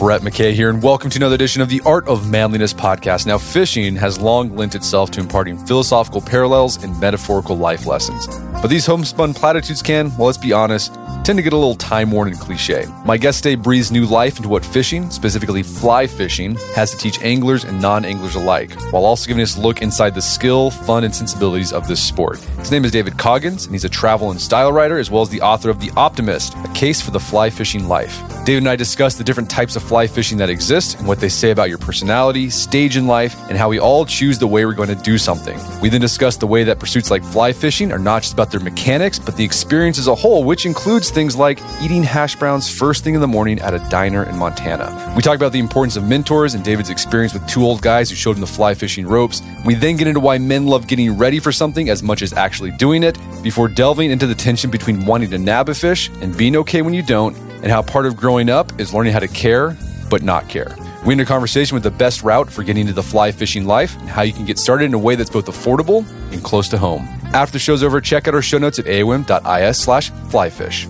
Brett McKay here, and welcome to another edition of the Art of Manliness podcast. Now, fishing has long lent itself to imparting philosophical parallels and metaphorical life lessons. But these homespun platitudes can, well, let's be honest, tend to get a little time-worn and cliche. My guest today breathes new life into what fishing, specifically fly fishing, has to teach anglers and non-anglers alike, while also giving us a look inside the skill, fun, and sensibilities of this sport. His name is David Coggins, and he's a travel and style writer, as well as the author of The Optimist, A Case for the Fly Fishing Life. David and I discuss the different types of fly fishing that exist and what they say about your personality, stage in life, and how we all choose the way we're going to do something. We then discuss the way that pursuits like fly fishing are not just about their mechanics, but the experience as a whole, which includes things like eating hash browns first thing in the morning at a diner in Montana. We talk about the importance of mentors and David's experience with two old guys who showed him the fly fishing ropes. We then get into why men love getting ready for something as much as actually doing it, before delving into the tension between wanting to nab a fish and being okay when you don't, and how part of growing up is learning how to care, but not care. We end a conversation with the best route for getting into the fly fishing life and how you can get started in a way that's both affordable and close to home. After the show's over, check out our show notes at aom.is/flyfish.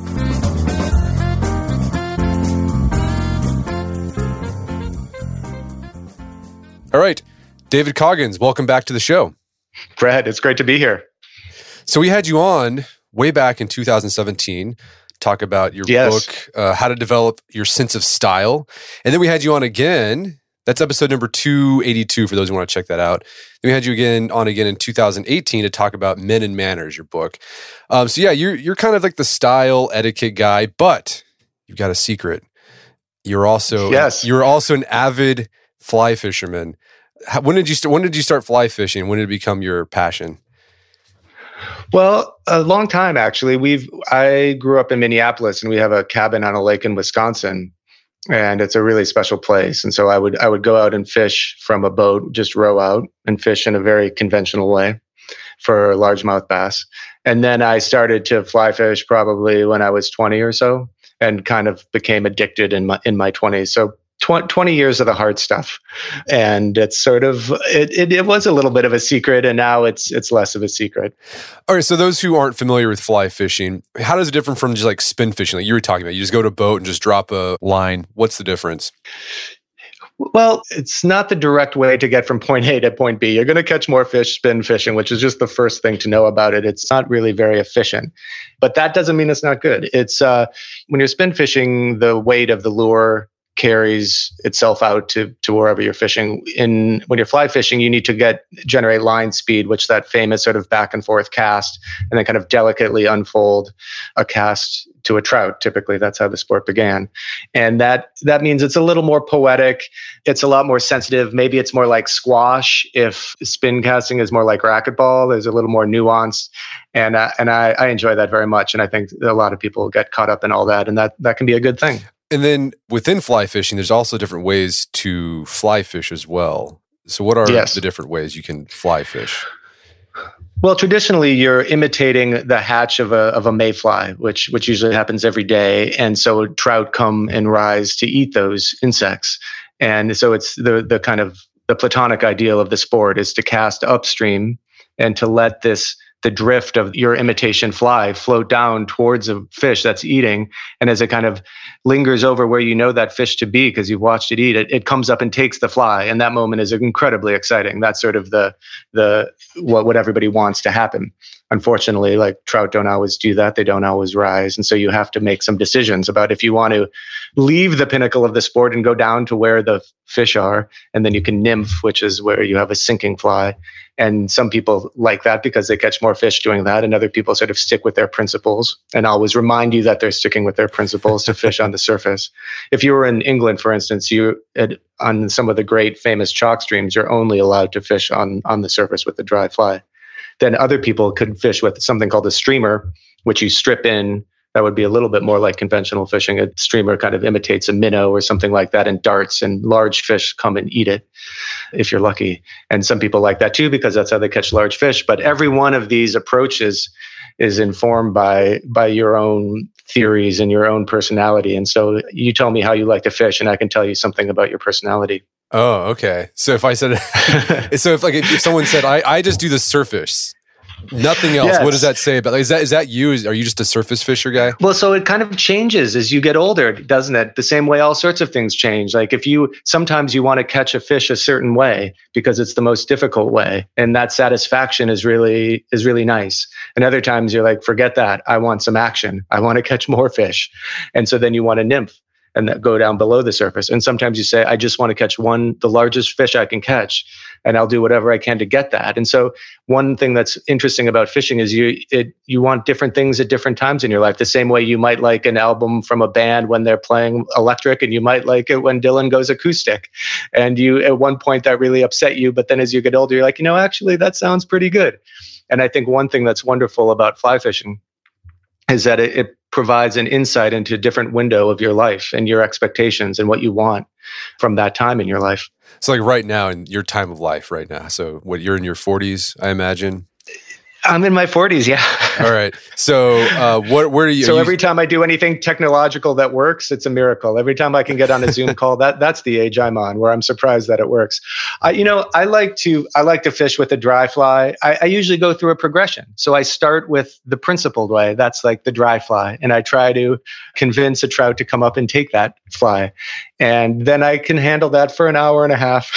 All right, David Coggins, welcome back to the show. Brad, it's great to be here. So we had you on way back in 2017, talk about your book, How to Develop Your Sense of Style. And then we had you on again. That's episode number 282 for those who want to check that out. Then we had you on again in 2018 to talk about Men and Manners, your book. So yeah, you're kind of like the style etiquette guy, but you've got a secret. You're also an avid fly fisherman. When did you start fly fishing? When did it become your passion? Well, a long time actually. I grew up in Minneapolis, and we have a cabin on a lake in Wisconsin, and it's a really special place. And so I would go out and fish from a boat, just row out and fish in a very conventional way for largemouth bass. And then I started to fly fish probably when I was 20 or so, and kind of became addicted in my 20s. So 20 years of the hard stuff. And it's sort of, it was a little bit of a secret, and now it's less of a secret. All right, so those who aren't familiar with fly fishing, how does it differ from just like spin fishing? Like you were talking about, you just go to a boat and just drop a line. What's the difference? Well, it's not the direct way to get from point A to point B. You're going to catch more fish spin fishing, which is just the first thing to know about it. It's not really very efficient, but that doesn't mean it's not good. It's when you're spin fishing, the weight of the lure carries itself out to wherever you're fishing. When you're fly fishing, you need to generate line speed, which that famous sort of back and forth cast, and then kind of delicately unfold a cast to a trout. Typically, that's how the sport began. And that means it's a little more poetic. It's a lot more sensitive. Maybe it's more like squash. If spin casting is more like racquetball, there's a little more nuance. And I enjoy that very much. And I think a lot of people get caught up in all that, and that can be a good thing. And then within fly fishing, there's also different ways to fly fish as well. So what are the different ways you can fly fish? Well, traditionally, you're imitating the hatch of a mayfly, which usually happens every day. And so trout come and rise to eat those insects. And so it's the kind of the platonic ideal of the sport is to cast upstream and to let the drift of your imitation fly float down towards a fish that's eating. And as it kind of lingers over where you know that fish to be, because you've watched it eat, it comes up and takes the fly. And that moment is incredibly exciting. That's sort of what everybody wants to happen. Unfortunately, like trout don't always do that. They don't always rise. And so you have to make some decisions about if you want to leave the pinnacle of the sport and go down to where the fish are, and then you can nymph, which is where you have a sinking fly. And some people like that because they catch more fish doing that. And other people sort of stick with their principles and always remind you that they're sticking with their principles to fish on the surface. If you were in England, for instance, on some of the great famous chalk streams, you're only allowed to fish on the surface with the dry fly. Then other people could fish with something called a streamer, which you strip in. That would be a little bit more like conventional fishing. A streamer kind of imitates a minnow or something like that and darts, and large fish come and eat it if you're lucky. And some people like that too because that's how they catch large fish. But every one of these approaches is informed by your own theories and your own personality. And so you tell me how you like to fish, and I can tell you something about your personality. Oh, okay. So if I said, if someone said, I just do the surface, Nothing else. Yes. What does that say about? Is that you? Are you just a surface fisher guy? Well, so it kind of changes as you get older, doesn't it? The same way all sorts of things change. Like sometimes you want to catch a fish a certain way because it's the most difficult way, and that satisfaction is really nice. And other times you're like, forget that. I want some action. I want to catch more fish, and so then you want a nymph and that go down below the surface. And sometimes you say, I just want to catch the largest fish I can catch, and I'll do whatever I can to get that. And so one thing that's interesting about fishing is you want different things at different times in your life. The same way you might like an album from a band when they're playing electric, and you might like it when Dylan goes acoustic. And at one point that really upset you, but then as you get older, you're like, actually that sounds pretty good. And I think one thing that's wonderful about fly fishing is that it provides an insight into a different window of your life and your expectations and what you want from that time in your life. So like right now, in your time of life right now, so you're in your 40s, I imagine? I'm in my 40s, yeah. All right. So where are you? So every time I do anything technological that works, it's a miracle. Every time I can get on a Zoom call, that's the age I'm on, where I'm surprised that it works. I like to fish with a dry fly. I usually go through a progression. So I start with the principled way. That's like the dry fly. And I try to convince a trout to come up and take that fly. And then I can handle that for an hour and a half,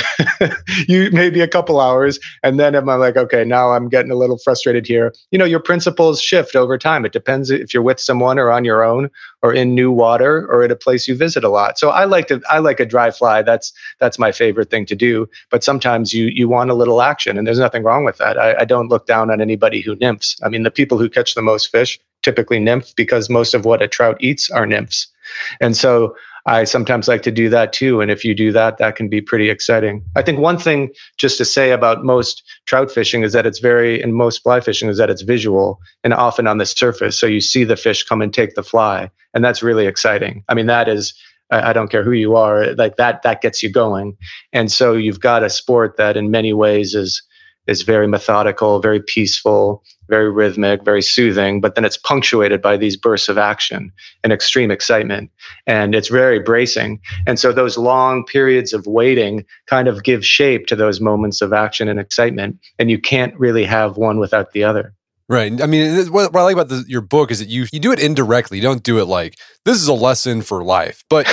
maybe a couple hours. And then I'm like, okay, now I'm getting a little frustrated here. Your principles shift over time. It depends if you're with someone or on your own or in new water or at a place you visit a lot. So I like a dry fly. That's my favorite thing to do. But sometimes you want a little action, and there's nothing wrong with that. I don't look down on anybody who nymphs. I mean, the people who catch the most fish typically nymph, because most of what a trout eats are nymphs. And so I sometimes like to do that too. And if you do that, that can be pretty exciting. I think one thing just to say about most trout fishing is that and most fly fishing is that it's visual and often on the surface. So you see the fish come and take the fly. And that's really exciting. I mean, that is, I don't care who you are, like that gets you going. And so you've got a sport that in many ways is very methodical, very peaceful, very rhythmic, very soothing, but then it's punctuated by these bursts of action and extreme excitement. And it's very bracing. And so those long periods of waiting kind of give shape to those moments of action and excitement. And you can't really have one without the other. Right. I mean, what I like about your book is that you do it indirectly. You don't do it like, this is a lesson for life. But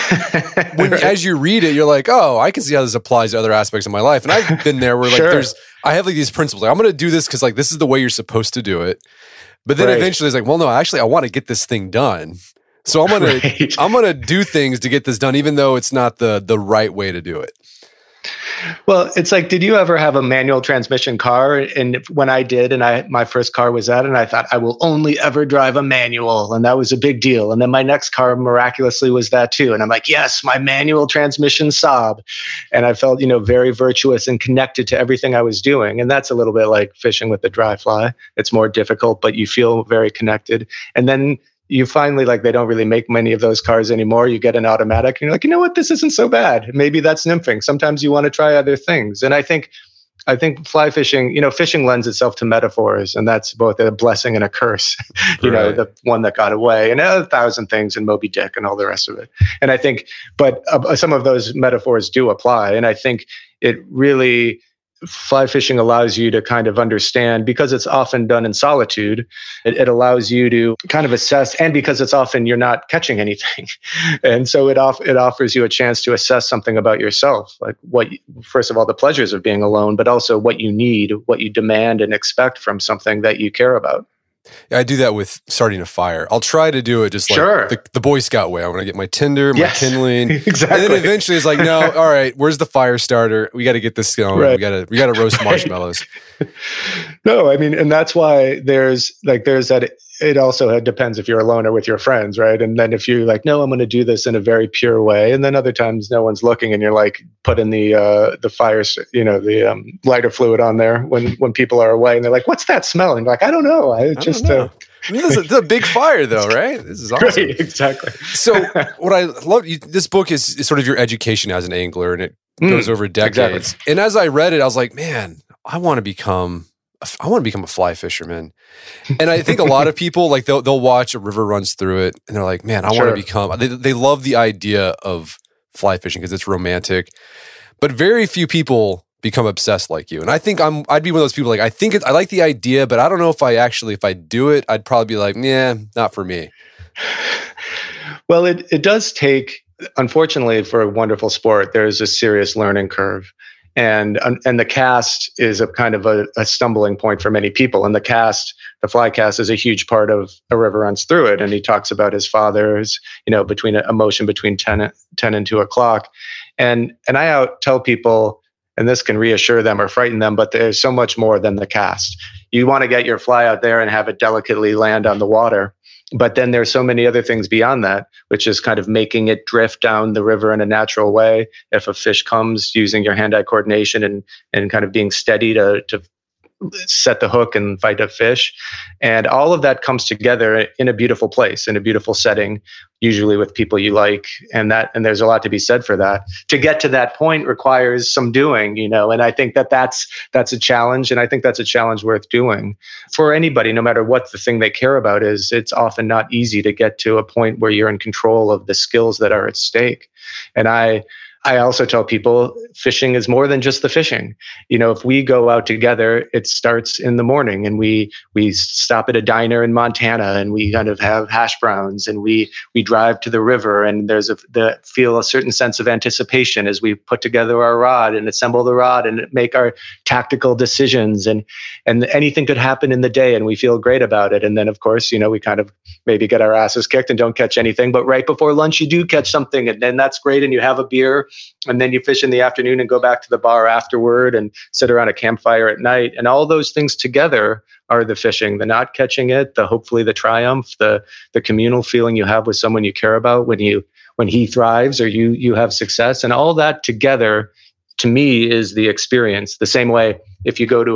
as you read it, you're like, oh, I can see how this applies to other aspects of my life. And I've been there where like I have like these principles. Like, I'm going to do this because like this is the way you're supposed to do it. But then eventually it's like, well, no, actually I want to get this thing done. So I'm gonna do things to get this done, even though it's not the right way to do it. Well, it's like, did you ever have a manual transmission car? And when I did, and my first car was that, and I thought I will only ever drive a manual, and that was a big deal. And then my next car miraculously was that too. And I'm like, yes, my manual transmission Saab. And I felt, very virtuous and connected to everything I was doing. And that's a little bit like fishing with the dry fly. It's more difficult, but you feel very connected. And then you finally, like, they don't really make many of those cars anymore. You get an automatic and you're like, you know what, this isn't so bad. Maybe that's nymphing. Sometimes you want to try other things. And I think fly fishing, fishing lends itself to metaphors, and that's both a blessing and a curse, the one that got away and 1,000 things in Moby Dick and all the rest of it. And I think, but some of those metaphors do apply. And I think it really, fly fishing allows you to kind of understand, because it's often done in solitude, it allows you to kind of assess, and because it's often you're not catching anything. And so it offers you a chance to assess something about yourself, like first of all, the pleasures of being alone, but also what you need, what you demand and expect from something that you care about. Yeah, I do that with starting a fire. I'll try to do it just like the Boy Scout way. I want to get my tinder, my kindling. Exactly. And then eventually it's like, no, all right, where's the fire starter? We got to get this going. Right. We got to roast marshmallows. No, I mean, and that's why there's that. It also depends if you're alone or with your friends, right? And then if you're like, no, I'm going to do this in a very pure way, and then other times no one's looking, and you're like putting the fire, the lighter fluid on there when people are away, and they're like, what's that smell? And you're like, I don't know. This is a big fire, though, right? This is awesome. Right, exactly. So what I love, this book is sort of your education as an angler, and it goes over decades. Exactly. And as I read it, I was like, man, I want to become a fly fisherman. And I think a lot of people, like, they'll watch a river runs through it, and they're like, man, I want to become. They love the idea of fly fishing because it's romantic, but very few people become obsessed like you. And I think I'd be one of those people like, I like the idea, but I don't know if I do it, I'd probably be like, yeah, not for me. Well, it does take, unfortunately, for a wonderful sport, there's a serious learning curve. And the cast is a kind of a stumbling point for many people. And the fly cast is a huge part of A River Runs Through It. And he talks about his father's, between a motion between 10 and 2 o'clock. And I tell people, and this can reassure them or frighten them, but there's so much more than the cast. You want to get your fly out there and have it delicately land on the water. But then there's so many other things beyond that, which is kind of making it drift down the river in a natural way. If a fish comes, using your hand-eye coordination and kind of being steady to set the hook and fight a fish. And all of that comes together in a beautiful place, in a beautiful setting, usually with people you like. And there's a lot to be said for that. To get to that point requires some doing, and I think that's a challenge. And I think that's a challenge worth doing for anybody, no matter what the thing they care about is. It's often not easy to get to a point where you're in control of the skills that are at stake. And I also tell people fishing is more than just the fishing. If we go out together, it starts in the morning and we stop at a diner in Montana and we kind of have hash browns and we drive to the river and feel a certain sense of anticipation as we put together our rod and assemble the rod and make our tactical decisions and anything could happen in the day and we feel great about it. And then of course, we kind of maybe get our asses kicked and don't catch anything, but right before lunch you do catch something and then that's great and you have a beer. And then you fish in the afternoon and go back to the bar afterward and sit around a campfire at night. And all those things together are the fishing, the not catching it, hopefully the triumph, the communal feeling you have with someone you care about when he thrives or you have success. And all that together, to me, is the experience. The same way if you go to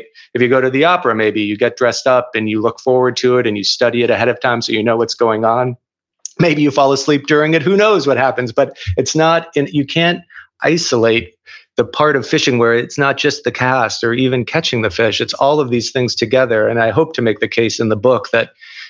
the opera, maybe you get dressed up and you look forward to it and you study it ahead of time so you know what's going on. Maybe you fall asleep during it. Who knows what happens? But it's not. You can't isolate the part of fishing where it's not just the cast or even catching the fish. It's all of these things together. And I hope to make the case in the book that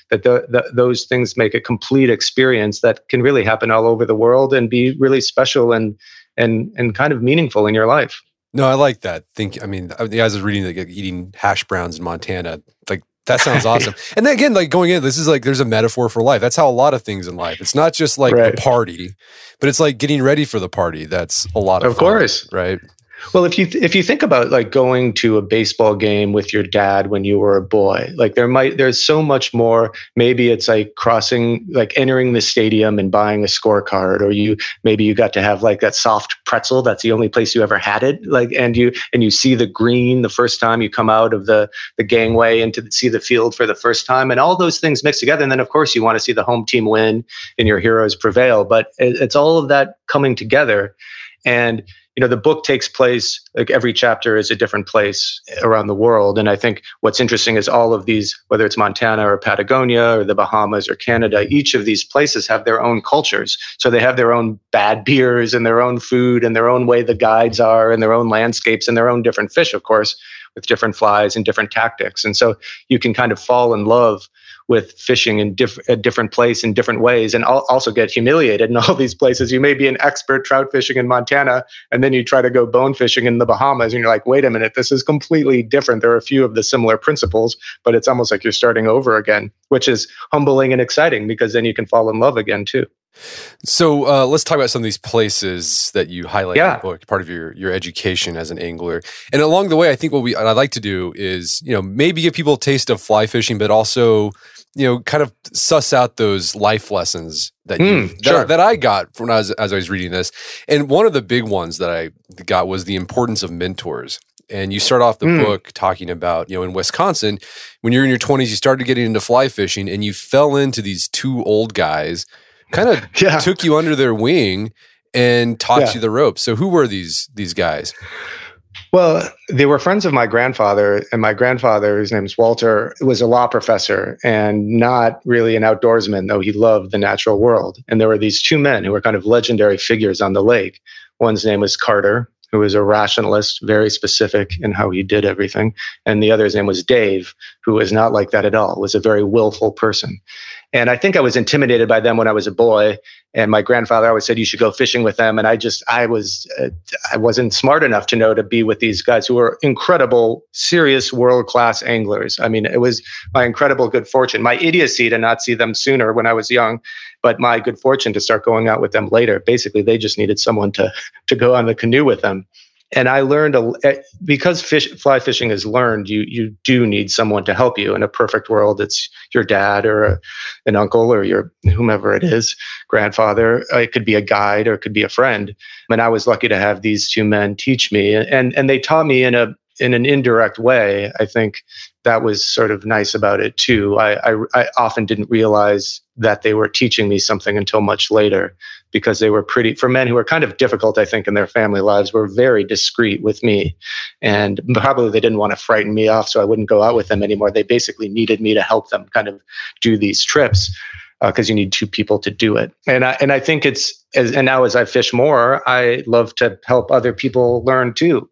those things make a complete experience that can really happen all over the world and be really special and kind of meaningful in your life. No, I like that. The guys was reading eating hash browns in Montana. That sounds awesome. And then again, going in, this is there's a metaphor for life. That's how a lot of things in life. It's not just a party, but it's getting ready for the party. That's a lot of fun, course, right? Well, if you think about going to a baseball game with your dad when you were a boy, there's so much more. Maybe it's entering the stadium and buying a scorecard, or maybe you got to have that soft pretzel. That's the only place you ever had it. And you see the green the first time you come out of the gangway and to see the field for the first time, and all those things mixed together. And then of course you want to see the home team win and your heroes prevail. But it's all of that coming together. And the book takes place, every chapter is a different place around the world. And I think what's interesting is all of these, whether it's Montana or Patagonia or the Bahamas or Canada, each of these places have their own cultures. So they have their own bad beers and their own food and their own way the guides are and their own landscapes and their own different fish, of course, with different flies and different tactics. And so you can kind of fall in love with fishing in a different place in different ways, and also get humiliated in all these places. You may be an expert trout fishing in Montana, and then you try to go bone fishing in the Bahamas, and you're like, wait a minute, this is completely different. There are a few of the similar principles, but it's almost like you're starting over again, which is humbling and exciting because then you can fall in love again too. So let's talk about some of these places that you highlight in the book, part of your education as an angler. And along the way, I think what I'd like to do is, maybe give people a taste of fly fishing, but also, kind of suss out those life lessons that that I got from as I was reading this. And one of the big ones that I got was the importance of mentors. And you start off the book talking about, in Wisconsin, when you're in your 20s, you started getting into fly fishing and you fell into these two old guys, kind of took you under their wing and taught you the ropes. So who were these guys? Well, they were friends of my grandfather, and my grandfather, his name's Walter, was a law professor and not really an outdoorsman, though he loved the natural world. And there were these two men who were kind of legendary figures on the lake. One's name was Carter, who was a rationalist, very specific in how he did everything. And the other's name was Dave, who was not like that at all, was a very willful person. And I think I was intimidated by them when I was a boy. And my grandfather always said, you should go fishing with them. And I wasn't smart enough to know to be with these guys who were incredible, serious, world-class anglers. I mean, it was my incredible good fortune, my idiocy to not see them sooner when I was young, but my good fortune to start going out with them later. Basically, they just needed someone to go on the canoe with them. And I learned, because fly fishing is learned, you do need someone to help you. In a perfect world, it's your dad or an uncle or your whomever it is, grandfather. It could be a guide or it could be a friend. And I was lucky to have these two men teach me. And they taught me in an indirect way. I think that was sort of nice about it too. I often didn't realize that they were teaching me something until much later, because they were for men who were kind of difficult, I think, in their family lives, were very discreet with me. And probably they didn't want to frighten me off, so I wouldn't go out with them anymore. They basically needed me to help them kind of do these trips, because you need two people to do it. And I think and now as I fish more, I love to help other people learn too,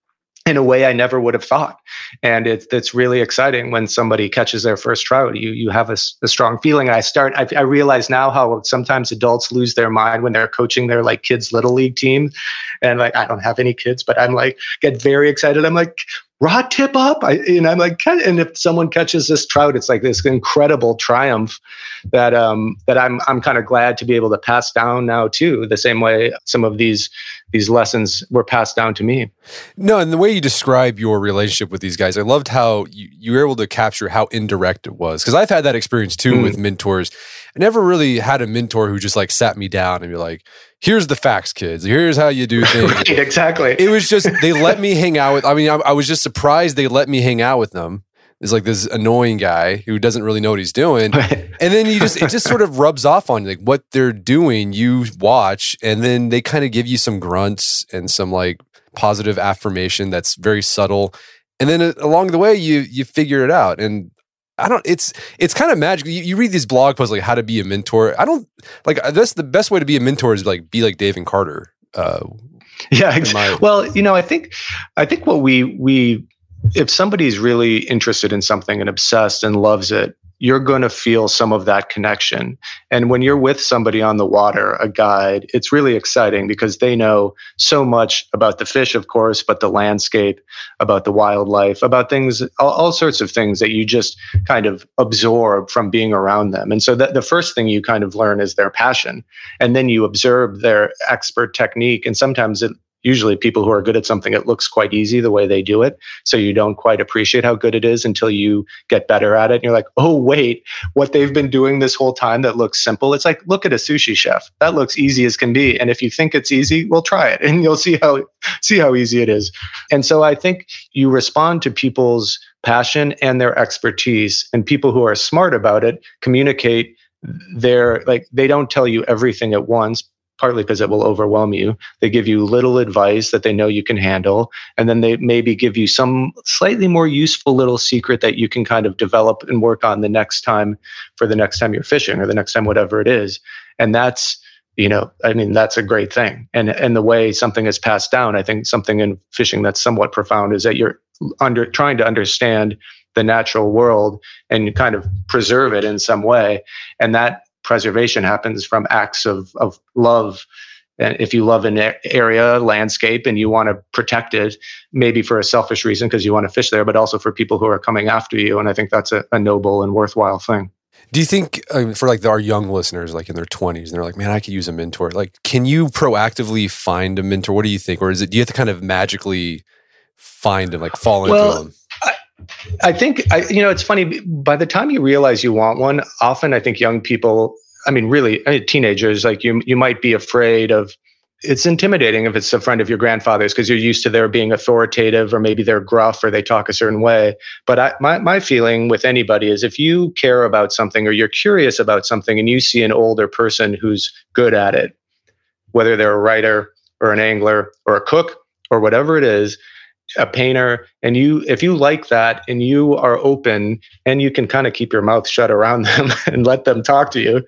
in a way I never would have thought. And it's really exciting when somebody catches their first trout. You have a strong feeling. I realize now how sometimes adults lose their mind when they're coaching their like kids' little league team. And like, I don't have any kids, but I'm like, get very excited. I'm like, rod tip up. I'm like, and if someone catches this trout, it's like this incredible triumph that I'm kind of glad to be able to pass down now too, the same way some of these lessons were passed down to me. No, and the way you describe your relationship with these guys, I loved how you were able to capture how indirect it was. Because I've had that experience too with mentors. I never really had a mentor who just like sat me down and be like, here's the facts, kids. Here's how you do things. Right, exactly. It was just, they let me hang out with, I was just surprised they let me hang out with them. It's like this annoying guy who doesn't really know what he's doing. Right. And then it just sort of rubs off on you. Like what they're doing, you watch, and then they kind of give you some grunts and some like positive affirmation that's very subtle. And then along the way, you figure it out. And it's kind of magical. You read these blog posts like how to be a mentor. That's the best way to be a mentor is like, be like David Carter. Yeah. Well, I think what we if somebody's really interested in something and obsessed and loves it, you're going to feel some of that connection. And when you're with somebody on the water, a guide, it's really exciting because they know so much about the fish, of course, but the landscape, about the wildlife, about things, all sorts of things that you just kind of absorb from being around them. And so the first thing you kind of learn is their passion. And then you observe their expert technique. And sometimes usually people who are good at something, it looks quite easy the way they do it. So you don't quite appreciate how good it is until you get better at it. And you're like, oh, wait, what they've been doing this whole time that looks simple. It's like, look at a sushi chef. That looks easy as can be. And if you think it's easy, well, try it and you'll see how easy it is. And so I think you respond to people's passion and their expertise, and people who are smart about it communicate they don't tell you everything at once, partly because it will overwhelm you. They give you little advice that they know you can handle. And then they maybe give you some slightly more useful little secret that you can kind of develop and work on the next time you're fishing or the next time, whatever it is. And that's, that's a great thing. And the way something is passed down, I think something in fishing that's somewhat profound is that you're trying to understand the natural world and kind of preserve it in some way. And that preservation happens from acts of love. And if you love an area, landscape, and you want to protect it, maybe for a selfish reason because you want to fish there, but also for people who are coming after you. And I think that's a noble and worthwhile thing. Do you think for like our young listeners, like in their 20s, and they're like, man, I could use a mentor. Like, can you proactively find a mentor? What do you think? Or do you have to kind of magically find and like fall into them? I think, it's funny, by the time you realize you want one, often I think young people, teenagers, like you might be afraid of, it's intimidating if it's a friend of your grandfather's because you're used to their being authoritative, or maybe they're gruff or they talk a certain way. But my feeling with anybody is if you care about something or you're curious about something and you see an older person who's good at it, whether they're a writer or an angler or a cook or whatever it is, a painter, and if you like that and you are open and you can kind of keep your mouth shut around them and let them talk to you,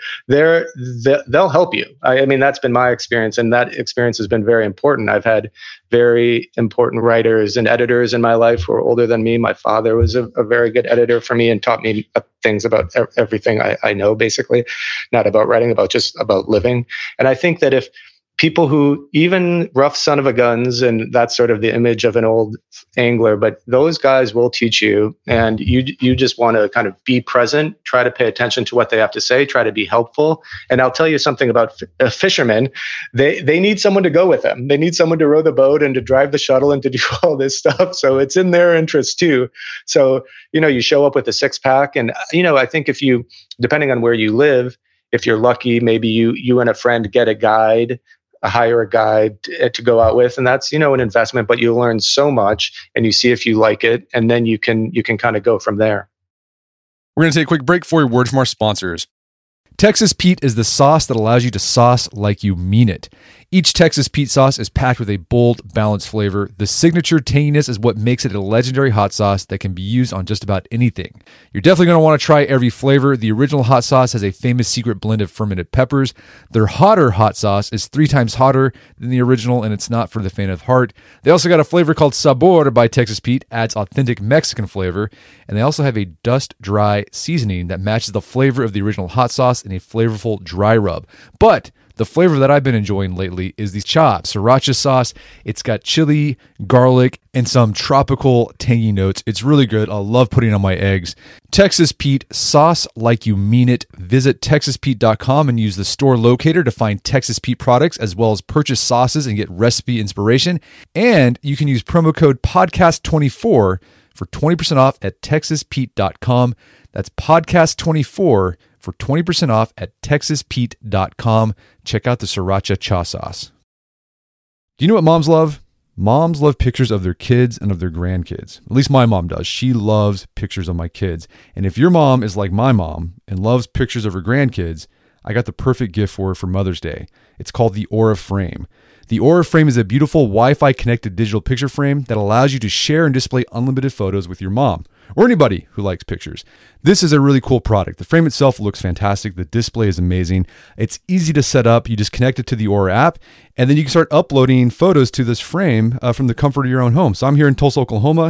they'll help you. I mean, that's been my experience, and that experience has been very important. I've had very important writers and editors in my life who are older than me. My father was a very good editor for me and taught me things about everything I know, basically, not about writing, just about living. And I think that if people who, even rough son of a guns, and that's sort of the image of an old angler, but those guys will teach you, and you just want to kind of be present, try to pay attention to what they have to say, try to be helpful. And I'll tell you something about fishermen. They need someone to go with them. They need someone to row the boat and to drive the shuttle and to do all this stuff. So it's in their interest too. So, you show up with a 6-pack, and, I think if you, depending on where you live, if you're lucky, maybe you and a friend get a guide, hire a guide to go out with, and that's an investment, but you learn so much, and you see if you like it, and then you can kind of go from there. We're going to take a quick break for a word from our sponsors. Texas Pete is the sauce that allows you to sauce like you mean it. Each Texas Pete sauce is packed with a bold, balanced flavor. The signature tanginess is what makes it a legendary hot sauce that can be used on just about anything. You're definitely going to want to try every flavor. The original hot sauce has a famous secret blend of fermented peppers. Their hotter hot sauce is 3 times hotter than the original, and it's not for the faint of heart. They also got a flavor called Sabor by Texas Pete, adds authentic Mexican flavor, and they also have a dust-dry seasoning that matches the flavor of the original hot sauce in a flavorful dry rub. But the flavor that I've been enjoying lately is the chopped sriracha sauce. It's got chili, garlic, and some tropical tangy notes. It's really good. I love putting it on my eggs. Texas Pete, sauce like you mean it. Visit TexasPete.com and use the store locator to find Texas Pete products, as well as purchase sauces and get recipe inspiration. And you can use promo code podcast24 for 20% off at TexasPete.com. That's podcast24 for 20% off at TexasPete.com. Check out the Sriracha Cha Sauce. Do you know what moms love? Moms love pictures of their kids and of their grandkids. At least my mom does. She loves pictures of my kids. And if your mom is like my mom and loves pictures of her grandkids, I got the perfect gift for her for Mother's Day. It's called the Aura Frame. The Aura Frame is a beautiful Wi-Fi connected digital picture frame that allows you to share and display unlimited photos with your mom or anybody who likes pictures. This is a really cool product. The frame itself looks fantastic. The display is amazing. It's easy to set up. You just connect it to the Aura app, and then you can start uploading photos to this frame from the comfort of your own home. So I'm here in Tulsa, Oklahoma.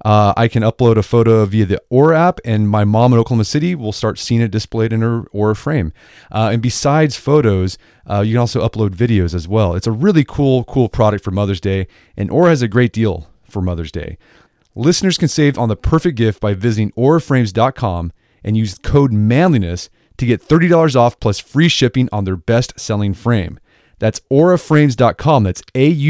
I can upload a photo via the Aura app, and my mom in Oklahoma City will start seeing it displayed in her Aura frame. And besides photos, you can also upload videos as well. It's a really cool product for Mother's Day, and Aura has a great deal for Mother's Day. Listeners can save on the perfect gift by visiting auraframes.com and use code manliness to get $30 off plus free shipping on their best-selling frame. That's auraframes.com. That's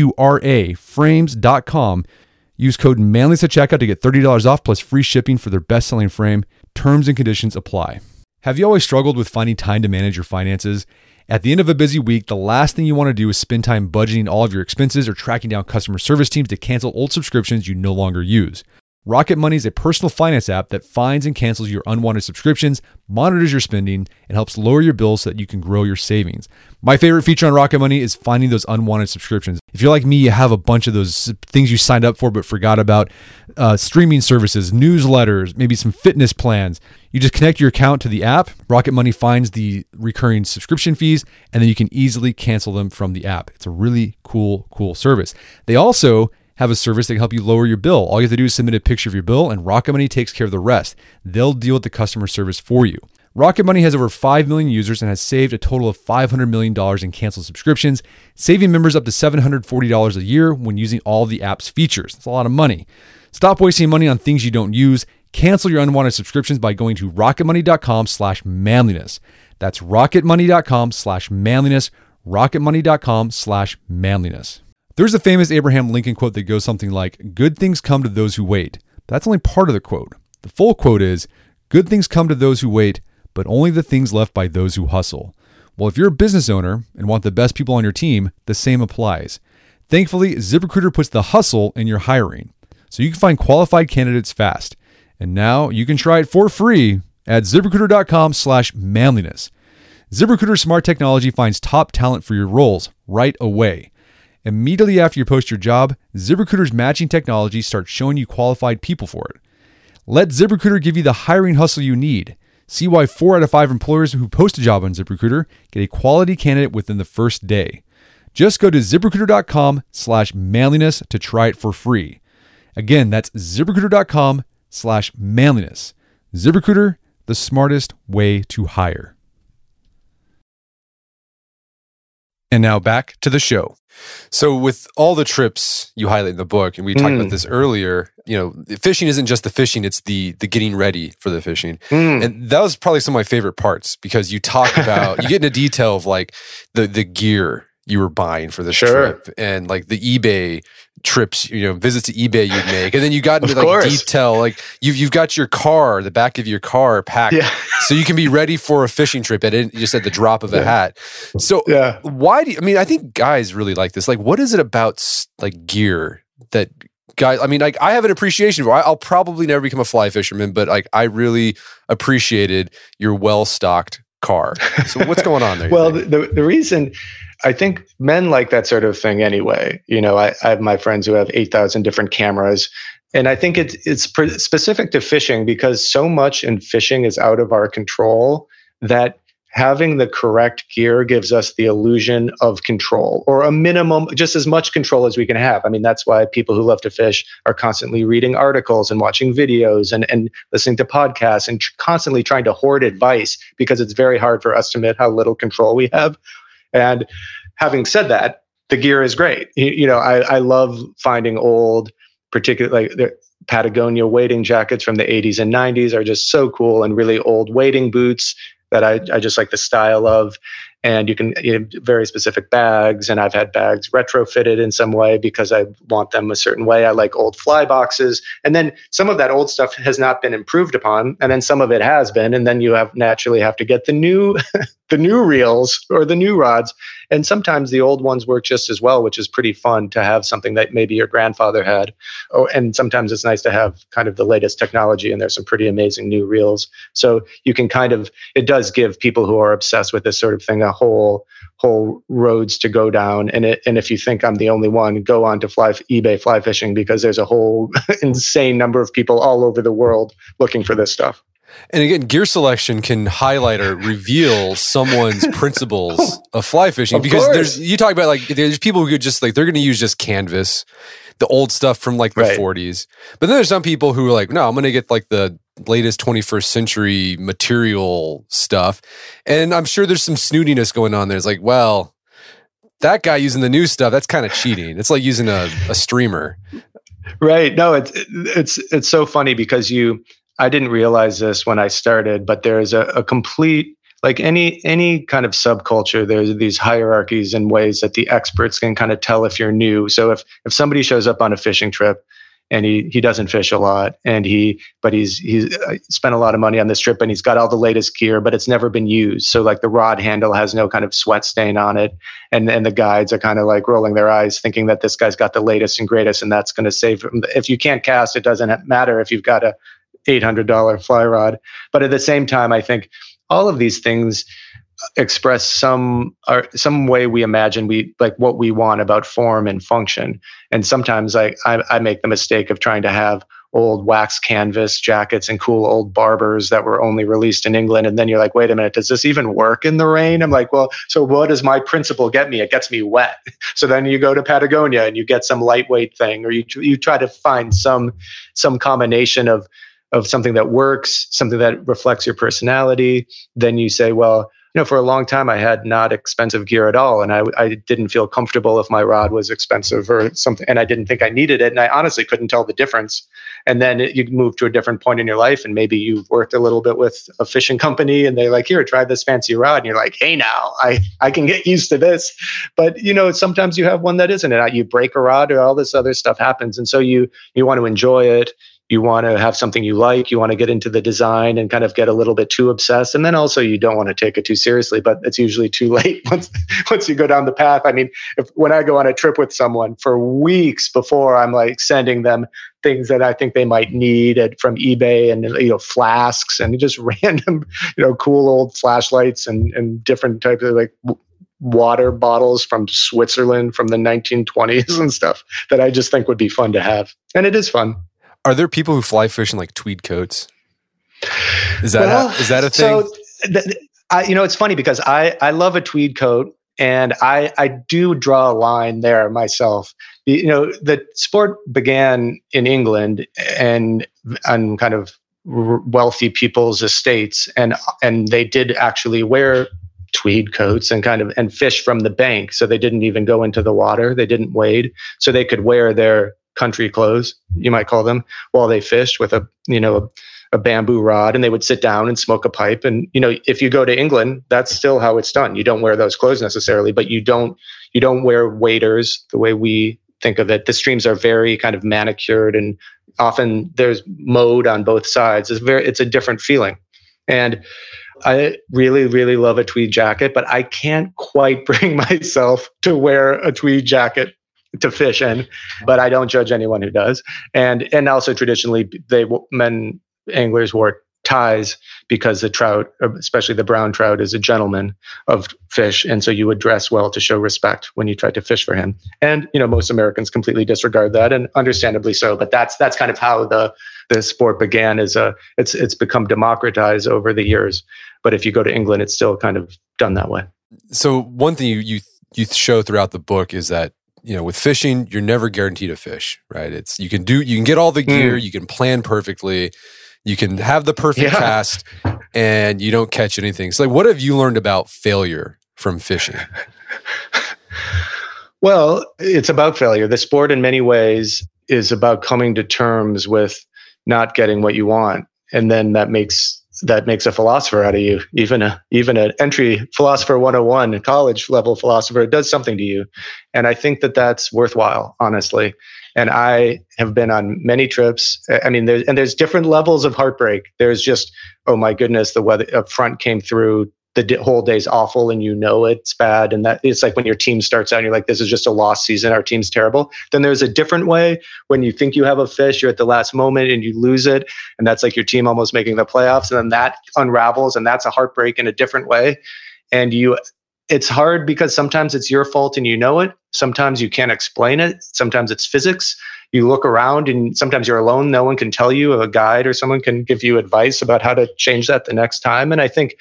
AURA frames.com. Use code manliness at checkout to get $30 off plus free shipping for their best-selling frame. Terms and conditions apply. Have you always struggled with finding time to manage your finances? At the end of a busy week, the last thing you want to do is spend time budgeting all of your expenses or tracking down customer service teams to cancel old subscriptions you no longer use. Rocket Money is a personal finance app that finds and cancels your unwanted subscriptions, monitors your spending, and helps lower your bills so that you can grow your savings. My favorite feature on Rocket Money is finding those unwanted subscriptions. If you're like me, you have a bunch of those things you signed up for but forgot about, streaming services, newsletters, maybe some fitness plans. You just connect your account to the app. Rocket Money finds the recurring subscription fees, and then you can easily cancel them from the app. It's a really cool service. They also have a service that can help you lower your bill. All you have to do is submit a picture of your bill, and Rocket Money takes care of the rest. They'll deal with the customer service for you. Rocket Money has over 5 million users and has saved a total of $500 million in canceled subscriptions, saving members up to $740 a year when using all of the app's features. That's a lot of money. Stop wasting money on things you don't use. Cancel your unwanted subscriptions by going to rocketmoney.com/manliness. That's rocketmoney.com/manliness, rocketmoney.com/manliness. There's a famous Abraham Lincoln quote that goes something like, "Good things come to those who wait." But that's only part of the quote. The full quote is, "Good things come to those who wait, but only the things left by those who hustle." Well, if you're a business owner and want the best people on your team, the same applies. Thankfully, ZipRecruiter puts the hustle in your hiring, so you can find qualified candidates fast. And now you can try it for free at ZipRecruiter.com/manliness. ZipRecruiter's smart technology finds top talent for your roles right away. Immediately after you post your job, ZipRecruiter's matching technology starts showing you qualified people for it. Let ZipRecruiter give you the hiring hustle you need. See why 4 out of 5 employers who post a job on ZipRecruiter get a quality candidate within the first day. Just go to ZipRecruiter.com/manliness to try it for free. Again, that's ZipRecruiter.com/manliness. ZipRecruiter, the smartest way to hire. And now back to the show. So with all the trips you highlight in the book, and we talked about this earlier, fishing isn't just the fishing, it's the getting ready for the fishing. And that was probably some of my favorite parts, because you talk about, you get into detail of like the gear you were buying for this trip, and like the eBay trips, visits to eBay you'd make. And then you got into like detail, like you've got your car, the back of your car packed so you can be ready for a fishing trip at just at the drop of a hat. So why I think guys really like this. Like, what is it about like gear that guys, like I have an appreciation for, I'll probably never become a fly fisherman, but like I really appreciated your well-stocked car. So what's going on there? Well, the reason I think men like that sort of thing anyway. I have my friends who have 8,000 different cameras, and I think it's specific to fishing, because so much in fishing is out of our control that having the correct gear gives us the illusion of control, or a minimum, just as much control as we can have. That's why people who love to fish are constantly reading articles and watching videos and listening to podcasts and constantly trying to hoard advice, because it's very hard for us to admit how little control we have. And having said that, the gear is great. I love finding old, particularly like the Patagonia wading jackets from the 80s and 90s are just so cool, and really old wading boots that I just like the style of. And you can very specific bags, and I've had bags retrofitted in some way because I want them a certain way. I like old fly boxes, and then some of that old stuff has not been improved upon, and then some of it has been, and then you naturally have to get the new the new reels or the new rods, and sometimes the old ones work just as well, which is pretty fun to have something that maybe your grandfather had. And sometimes it's nice to have kind of the latest technology, and there's some pretty amazing new reels. So you can it does give people who are obsessed with this sort of thing a whole roads to go down. And if you think I'm the only one, go on to eBay fly fishing, because there's a whole insane number of people all over the world looking for this stuff. And again, gear selection can highlight or reveal someone's principles of fly fishing, because you talk about like there's people who just like they're going to use just canvas, the old stuff from like the 40s. But then there's some people who are like, no, I'm going to get like the latest 21st century material stuff. And I'm sure there's some snootiness going on there. It's like, well, that guy using the new stuff, that's kind of cheating. It's like using a streamer. Right. No, it's so funny, because I didn't realize this when I started, but there's a complete, like any kind of subculture, there's these hierarchies and ways that the experts can kind of tell if you're new. So if somebody shows up on a fishing trip and he doesn't fish a lot, and he's spent a lot of money on this trip, and he's got all the latest gear, but it's never been used. So like the rod handle has no kind of sweat stain on it, and the guides are kind of like rolling their eyes, thinking that this guy's got the latest and greatest, and that's going to save him. If you can't cast, it doesn't matter if you've got a $800 fly rod. But at the same time, I think all of these things express some way we imagine what we want about form and function. And sometimes I make the mistake of trying to have old wax canvas jackets and cool old Barbers that were only released in England. And then you're like, wait a minute, does this even work in the rain? I'm like, well, so what does my principle get me? It gets me wet. So then you go to Patagonia and you get some lightweight thing, or you try to find some combination of something that works, something that reflects your personality. Then you say, well, for a long time I had not expensive gear at all, and I didn't feel comfortable if my rod was expensive or something, and I didn't think I needed it, and I honestly couldn't tell the difference. And then you move to a different point in your life, and maybe you've worked a little bit with a fishing company, and they're like, here, try this fancy rod, and you're like, hey, now I can get used to this. But sometimes you have one that isn't, and you break a rod, or all this other stuff happens, and so you want to enjoy it. You want to have something you like. You want to get into the design and kind of get a little bit too obsessed. And then also you don't want to take it too seriously, but it's usually too late once you go down the path. I mean, when I go on a trip with someone, for weeks before, I'm like sending them things that I think they might need from eBay, and flasks and just random, cool old flashlights and different types of like water bottles from Switzerland from the 1920s and stuff that I just think would be fun to have. And it is fun. Are there people who fly fish in like tweed coats? Is that a thing? So, it's funny because I love a tweed coat, and I do draw a line there myself. The sport began in England and on kind of wealthy people's estates, and they did actually wear tweed coats and fish from the bank. So they didn't even go into the water. They didn't wade, so they could wear their country clothes, you might call them, while they fished with a bamboo rod, and they would sit down and smoke a pipe. And if you go to England, that's still how it's done. You don't wear those clothes necessarily, but you don't wear waders the way we think of it. The streams are very kind of manicured, and often there's mode on both sides. It's a different feeling. And I really, really love a tweed jacket, but I can't quite bring myself to wear a tweed jacket to fish in, but I don't judge anyone who does. And also traditionally, men anglers wore ties because the trout, especially the brown trout, is a gentleman of fish, and so you would dress well to show respect when you tried to fish for him. And most Americans completely disregard that, and understandably so. But that's kind of how the sport began. It's become democratized over the years. But if you go to England, it's still kind of done that way. So one thing you show throughout the book is that with fishing, you're never guaranteed a fish, right? You can get all the gear, you can plan perfectly, you can have the perfect cast, and you don't catch anything. So, what have you learned about failure from fishing? Well, it's about failure. The sport, in many ways, is about coming to terms with not getting what you want, and then that makes a philosopher out of you. Even an entry philosopher 101, a college level philosopher, it does something to you. And I think that that's worthwhile, honestly. And I have been on many trips. I mean, there's different levels of heartbreak. There's just, oh my goodness, the weather up front came through. The whole day's awful, and it's bad. And that it's like when your team starts out and you're like, this is just a lost season. Our team's terrible. Then there's a different way when you think you have a fish, you're at the last moment and you lose it. And that's like your team almost making the playoffs. And then that unravels, and that's a heartbreak in a different way. And it's hard because sometimes it's your fault and you know it. Sometimes you can't explain it. Sometimes it's physics. You look around and sometimes you're alone. No one can tell you. A guide or someone can give you advice about how to change that the next time. And I think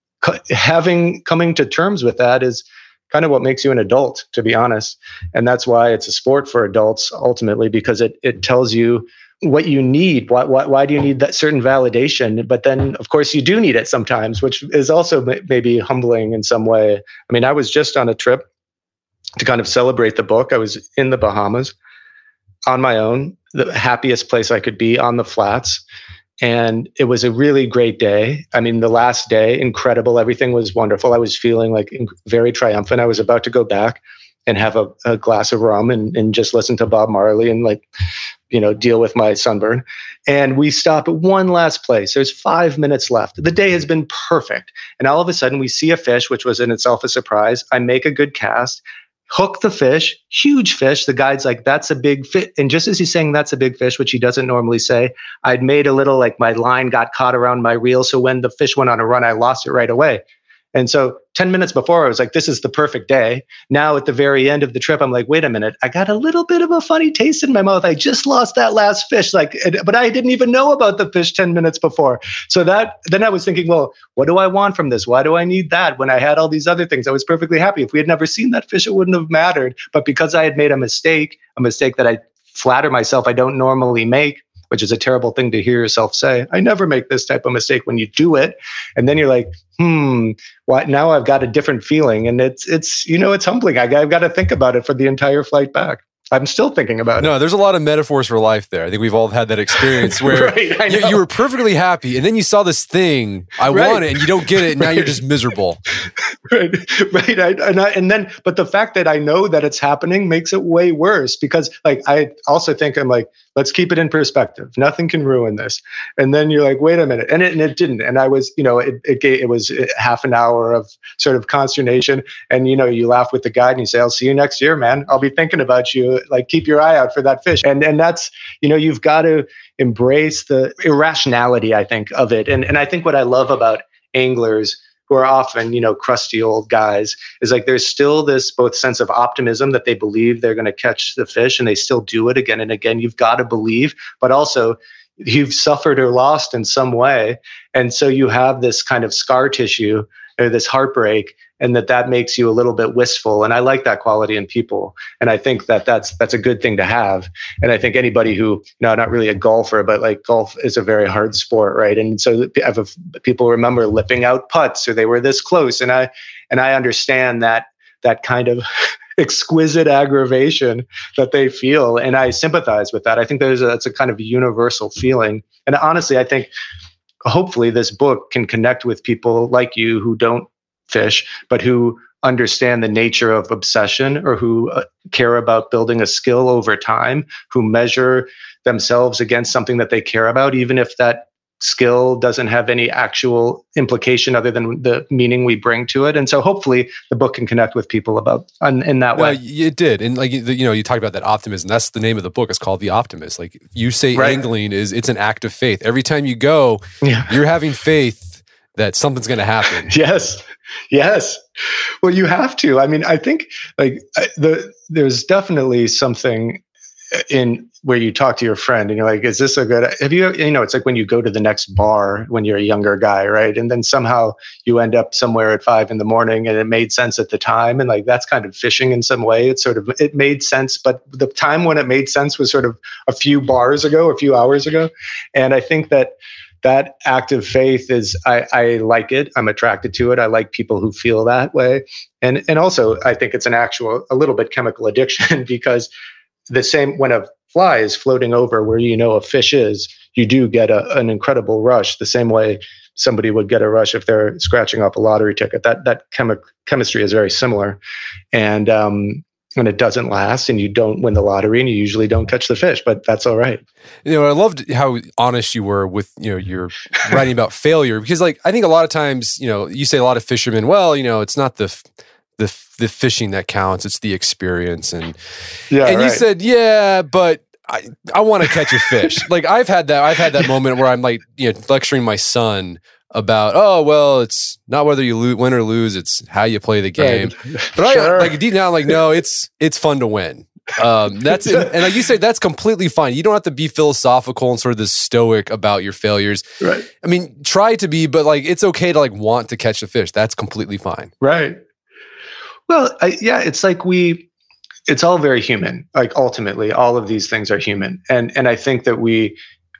coming to terms with that is kind of what makes you an adult, to be honest. And that's why it's a sport for adults ultimately, because it tells you what you need. Why do you need that certain validation? But then, of course, you do need it sometimes, which is also maybe humbling in some way. I mean, I was just on a trip to kind of celebrate the book. I was in the Bahamas on my own, the happiest place I could be, on the flats. And it was a really great day. I mean, the last day, incredible. Everything was wonderful. I was feeling like very triumphant. I was about to go back and have a glass of rum and just listen to Bob Marley and deal with my sunburn. And we stop at one last place. There's 5 minutes left. The day has been perfect. And all of a sudden we see a fish, which was in itself a surprise. I make a good cast, hook the fish, huge fish. The guide's like, that's a big fish. And just as he's saying that's a big fish, which he doesn't normally say, I'd made a little, my line got caught around my reel. So when the fish went on a run, I lost it right away. And so 10 minutes before, I was like, this is the perfect day. Now at the very end of the trip, I'm like, wait a minute, I got a little bit of a funny taste in my mouth. I just lost that last fish, but I didn't even know about the fish 10 minutes before. So then I was thinking, well, what do I want from this? Why do I need that when I had all these other things? I was perfectly happy. If we had never seen that fish, it wouldn't have mattered. But because I had made a mistake that I flatter myself I don't normally make, which is a terrible thing to hear yourself say. I never make this type of mistake when you do it. And then you're like, what? Now I've got a different feeling. And it's humbling. I've got to think about it for the entire flight back. I'm still thinking about it. No, there's a lot of metaphors for life there. I think we've all had that experience where right, you were perfectly happy, and then you saw this thing, want it, and you don't get it, and now you're just miserable. Right. But the fact that I know that it's happening makes it way worse, because I also think I'm like, let's keep it in perspective. Nothing can ruin this. And then you're like, wait a minute. And it didn't. And I was, it was half an hour of sort of consternation. And, you laugh with the guide and you say, I'll see you next year, man. I'll be thinking about you. Keep your eye out for that fish. And that's, you've got to embrace the irrationality, I think, of it. And I think what I love about anglers who are often, crusty old guys, is like there's still this both sense of optimism that they believe they're going to catch the fish and they still do it again and again. You've got to believe, but also you've suffered or lost in some way. And so you have this kind of scar tissue or this heartbreak, and that makes you a little bit wistful. And I like that quality in people. And I think that's a good thing to have. And I think anybody who, not really a golfer, but like golf is a very hard sport, right? And so people remember lipping out putts, or they were this close. And I understand that kind of exquisite aggravation that they feel. And I sympathize with that. I think that's a kind of universal feeling. And honestly, I think hopefully this book can connect with people like you who don't fish, but who understand the nature of obsession, or who care about building a skill over time, who measure themselves against something that they care about, even if that skill doesn't have any actual implication other than the meaning we bring to it. And so hopefully the book can connect with people in that way. It did. And like, you talked about that optimism. That's the name of the book. It's called The Optimist. Like you say, right. Angling it's an act of faith. Every time you go, you're having faith that something's going to happen. Yes. Well, you have to. I mean, I think like there's definitely something in where you talk to your friend and you're like, is this a good, have you, it's like when you go to the next bar when you're a younger guy, right? And then somehow you end up somewhere at 5 a.m. and it made sense at the time. And like, that's kind of fishing in some way. It made sense, but the time when it made sense was sort of a few hours ago. And I think that act of faith is, I like it. I'm attracted to it. I like people who feel that way. And also I think it's a little bit chemical addiction, because the same when a fly is floating over where a fish is, you do get an incredible rush, the same way somebody would get a rush if they're scratching off a lottery ticket. That chemistry is very similar, and it doesn't last, and you don't win the lottery, and you usually don't catch the fish, but that's all right. I loved how honest you were with your writing about failure, because like I think a lot of times you say a lot of fishermen, well, it's not the fishing that counts, it's the experience. And you said, but I want to catch a fish. Like I've had that moment where I'm like, lecturing my son about, oh, well, it's not whether you win or lose, it's how you play the game. But sure. I like deep down, like, no, it's fun to win. That's it. And like you say, that's completely fine. You don't have to be philosophical and sort of this stoic about your failures. Right. I mean, try to be, but like, it's okay to like want to catch a fish. That's completely fine. Right. Well, it's like it's all very human. Like ultimately, all of these things are human, and I think that we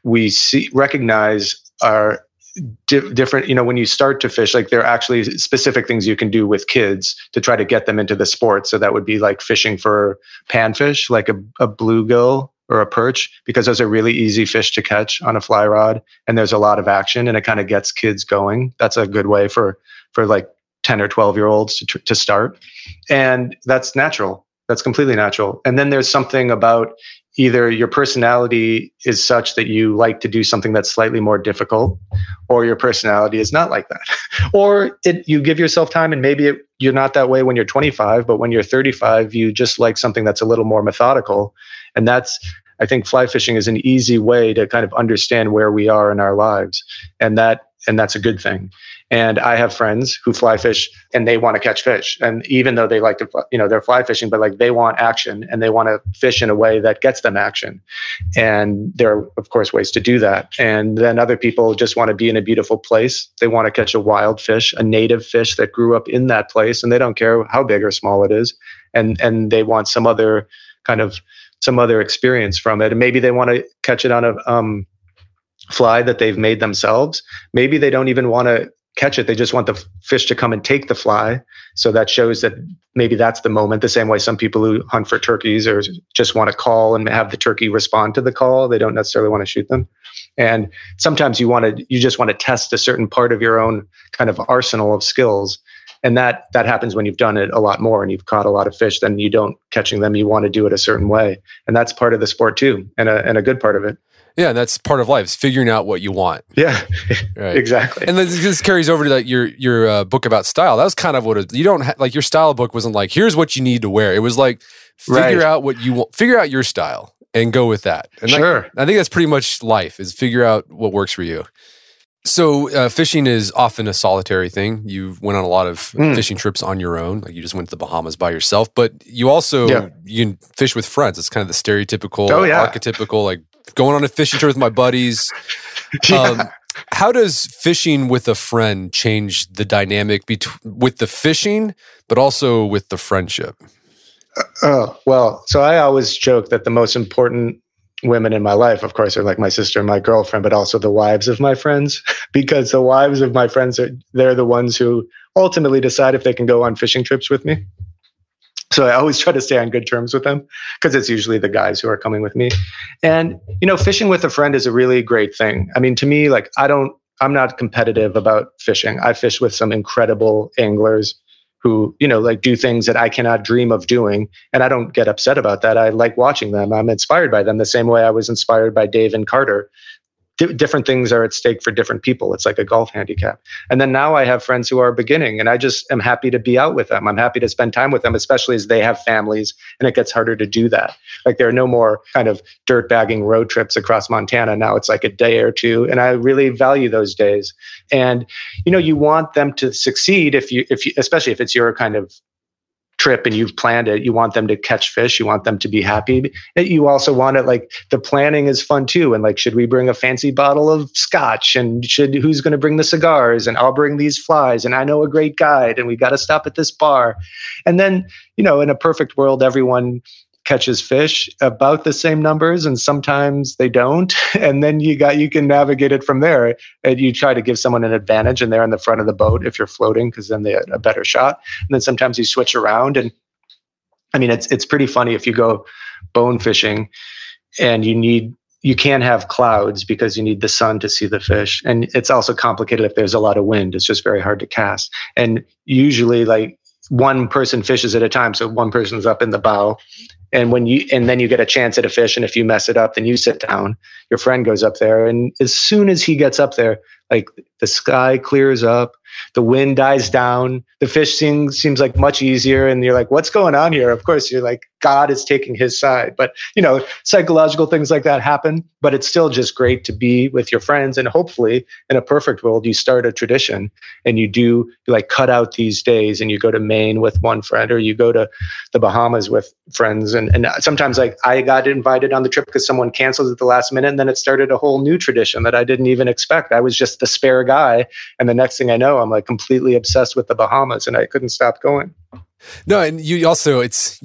recognize our different. When you start to fish, like there are actually specific things you can do with kids to try to get them into the sport. So that would be like fishing for panfish, like a bluegill or a perch, because those are really easy fish to catch on a fly rod, and there's a lot of action, and it kind of gets kids going. That's a good way for like 10 or 12-year-olds to start. And that's natural. That's completely natural. And then there's something about either your personality is such that you like to do something that's slightly more difficult, or your personality is not like that. Or you give yourself time, and maybe you're not that way when you're 25, but when you're 35, you just like something that's a little more methodical. And I think fly fishing is an easy way to kind of understand where we are in our lives. And that's a good thing. And I have friends who fly fish and they want to catch fish. And even though they like to, they're fly fishing, but like they want action and they want to fish in a way that gets them action. And there are, of course, ways to do that. And then other people just want to be in a beautiful place. They want to catch a wild fish, a native fish that grew up in that place. And they don't care how big or small it is. And they want some other experience from it. And maybe they want to catch it on a fly that they've made themselves. Maybe they don't even want to catch it. They just want the fish to come and take the fly. So that shows that maybe that's the moment. The same way some people who hunt for turkeys or just want to call and have the turkey respond to the call. They don't necessarily want to shoot them. And sometimes you just want to test a certain part of your own kind of arsenal of skills. And that happens when you've done it a lot more and you've caught a lot of fish. Then you don't catching them. You want to do it a certain way. And that's part of the sport too. And a good part of it. Yeah, and that's part of life, is figuring out what you want. Yeah, right. Exactly. And then this carries over to that your book about style. That was kind of what you don't like. Your style book wasn't like, here's what you need to wear. It was like, figure out what you want, figure out your style, and go with that. And sure. I think that's pretty much life, is figure out what works for you. So fishing is often a solitary thing. You went on a lot of fishing trips on your own. Like you just went to the Bahamas by yourself, but you also you can fish with friends. It's kind of the stereotypical, archetypical, like going on a fishing trip with my buddies. How does fishing with a friend change the dynamic with the fishing, but also with the friendship? Well, so I always joke that the most important women in my life, of course, are like my sister and my girlfriend, but also the wives of my friends, because the wives of my friends they're the ones who ultimately decide if they can go on fishing trips with me. So I always try to stay on good terms with them because it's usually the guys who are coming with me. And, fishing with a friend is a really great thing. I mean, to me, like, I'm not competitive about fishing. I fish with some incredible anglers who, like do things that I cannot dream of doing. And I don't get upset about that. I like watching them. I'm inspired by them the same way I was inspired by Dave and Carter. Different things are at stake for different people. It's like a golf handicap. And then now I have friends who are beginning, and I just am happy to be out with them. I'm happy to spend time with them, especially as they have families, and it gets harder to do that. Like there are no more kind of dirt bagging road trips across Montana. Now it's like a day or two, and I really value those days. And you want them to succeed if you especially if it's your kind of trip and you've planned it. You want them to catch fish. You want them to be happy. You also want it, like, the planning is fun too. And like, should we bring a fancy bottle of scotch? And who's going to bring the cigars? And I'll bring these flies. And I know a great guide. And we got to stop at this bar. And then, in a perfect world, everyone catches fish about the same numbers, and sometimes they don't. And then you can navigate it from there. And you try to give someone an advantage, and they're in the front of the boat if you're floating, because then they have a better shot. And then sometimes you switch around. And I mean, it's pretty funny if you go bone fishing and you can't have clouds because you need the sun to see the fish. And it's also complicated if there's a lot of wind. It's just very hard to cast. And usually, like, one person fishes at a time. So one person's up in the bow. And then you get a chance at a fish. And if you mess it up, then you sit down. Your friend goes up there. And as soon as he gets up there, like, the sky clears up, the wind dies down, the fish seems like much easier. And you're like, what's going on here? Of course, you're like, God is taking his side. But, psychological things like that happen. But it's still just great to be with your friends. And hopefully, in a perfect world, you start a tradition and you cut out these days and you go to Maine with one friend, or you go to the Bahamas with friends. And sometimes, like, I got invited on the trip because someone canceled at the last minute. And then it started a whole new tradition that I didn't even expect. I was just the spare guy. And the next thing I know, I'm like completely obsessed with the Bahamas, and I couldn't stop going. No, and you also,